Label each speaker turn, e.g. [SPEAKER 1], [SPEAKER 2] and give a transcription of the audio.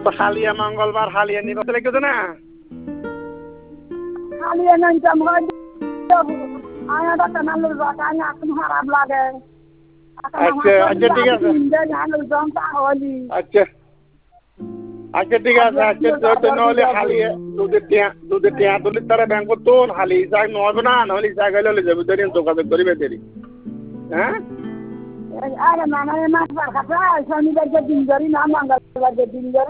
[SPEAKER 1] তো হালিয়া মঙ্গলবার হালিয়া নিয়ে কথা লিখেছে না
[SPEAKER 2] হালিয়া নাই জমা আয়াটা কানালো জায়গা এখন খারাপ লাগে
[SPEAKER 1] আচ্ছা আচ্ছা ঠিক আছে আচ্ছা আচ্ছা ঠিক আছে আচ্ছা তো নহলে হালিয়া দুধের টিয়া তুলি তারা ব্যাংক তো হালি যাক নহবে না নহলে জায়গা ললে যাবে দেরি যোগাযোগ করিবে দেরি হ্যাঁ
[SPEAKER 2] আরে মানে মাছ বার খাতা শনিবারকে দিন ধরি না মঙ্গলবারকে দিন ধরি